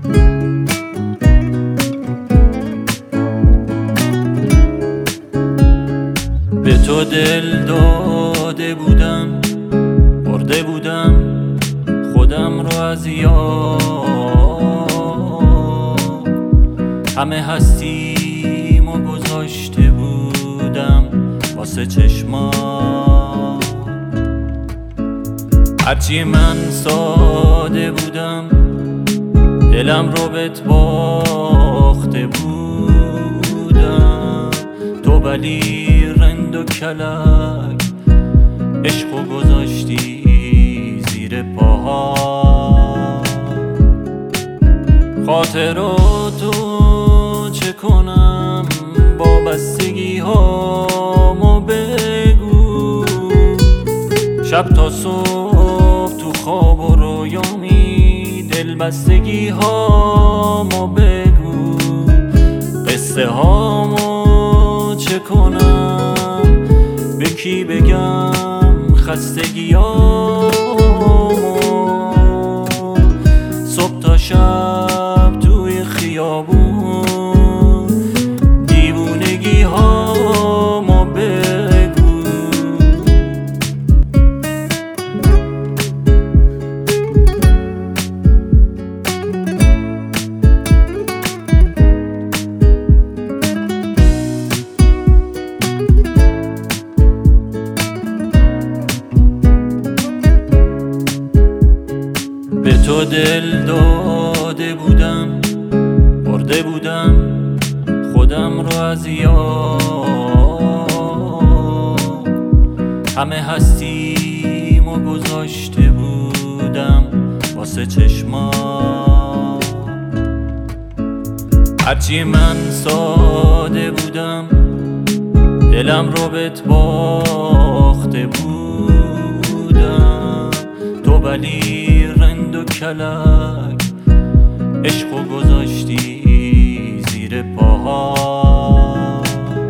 به تو دل داده بودم، برده بودم خودم رو از یاد. همه هستیمو گذاشته بودم واسه چشمات. هرچی من ساده بودم دلم رو بهت باخته بودم. تو ولی رند و کلک عشقو گذاشتی زیر پاها. خاطراتو چه کنم با بستگی هامو بگو. شب تا صبح تو خواب و رویامی دل بستگی هامو بگو. قصه هامو چه کنم به کی بگم خستگیامو. صبح تا شب توی خیابون دیوونگی هامو بگو. به تو دل داده بودم، برده بودم خودم رو از یاد. همه هستیمو گذاشته بودم واسه چشمات. هرچی من ساده بودم دلم رو بهت باخته بودم. تو ولی رند و کلک عشقو گذاشتی زیر پاها.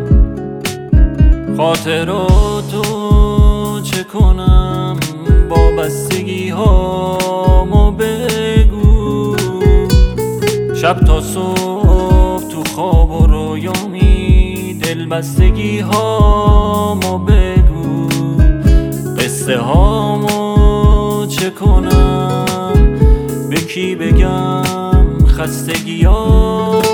خاطراتو چه کنم با بستگی هامو بگو. شب تا صبح تو خواب و رویامی دل بستگی هامو بگو. قصه هامو چه کنم به کی بگم خستگیام.